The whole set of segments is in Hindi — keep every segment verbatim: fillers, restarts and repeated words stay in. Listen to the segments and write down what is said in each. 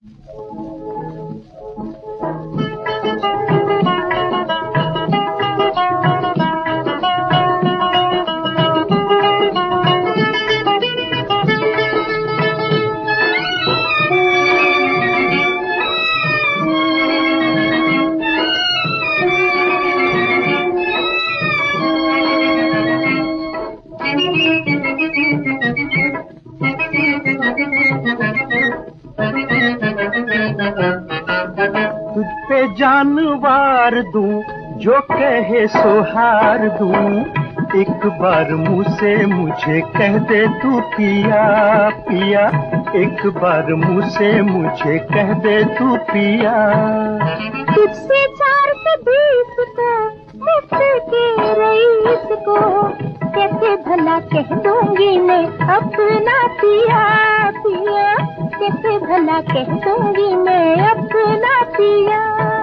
तुझ पे जानवार दूं, जो कहे सो हार दूं। एक बार मुँह से मुझे कह दे तू पिया पिया, एक बार मुँह से मुझे कह दे तू पिया। तुझसे चार पे बीस को, मुफ्त के रईस को, कैसे भला कह दूंगी मैं अपना पिया पिया, कैसे भला कह दूंगी मैं अपना पिया।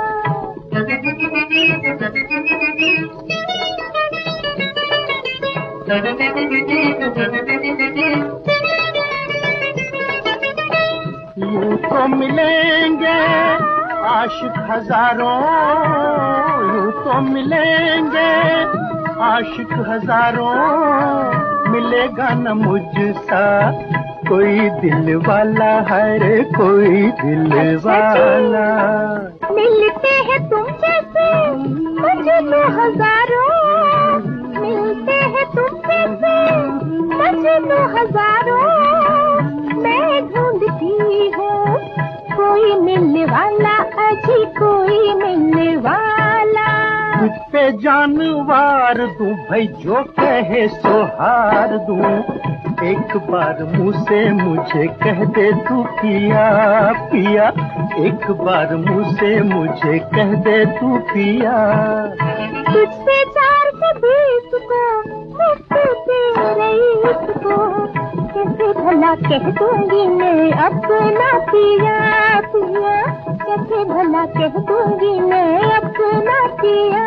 यूं तो मिलेंगे आशिक हजारों, यूं तो मिलेंगे आशिक हजारों, मिलेगा न मुझसा कोई दिल वाला है, कोई दिल वाला। मिलते हैं तुम जैसे मुझे तो हजारों, मिलते हैं तुम जैसे मुझे तो हजारों, मैं ढूंढती हूँ कोई मिलने वाला, अजी कोई मिलने वाला। तुझ पे जानवार दूं भाई, जो कहे सो हार दूं। एक बार मुँह से मुझे कह दे तू पिया पिया, एक बार मुँह से मुझे कह दे तू पिया। तुझसे चार के बीस को, मुफ्त के रईस को, कैसे भला कह दूंगी मैं अपना पिया पिया, कैसे भला कह दूंगी मैं अपना पिया।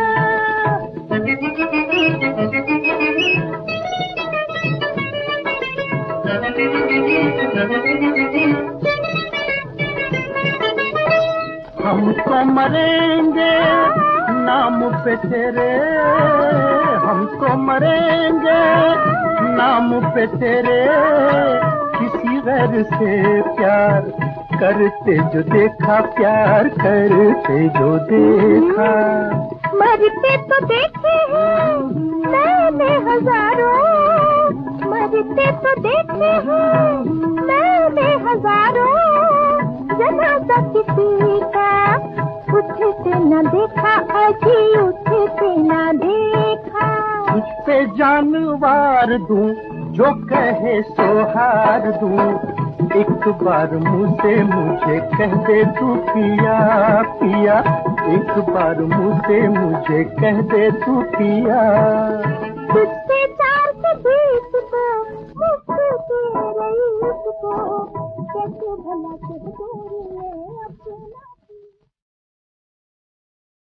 हम तो मरेंगे नाम पे तेरे, हम तो मरेंगे नाम पे तेरे, किसी गैर से प्यार करते जो देखा, प्यार करते जो देखा। मरते तो देखे हैं मैंने हजारों, मरते तो देखे हैं मैंने हजारों, जनाजा किसी का उठते न देखा, अजी उठते न देखा। तुझ पे जानवार दूं, जो कहे सो हार दूं। एक बार मुँह से मुझे कह दे तू पिया पिया, एक बार मुँह से मुझे कह दे तू पिया।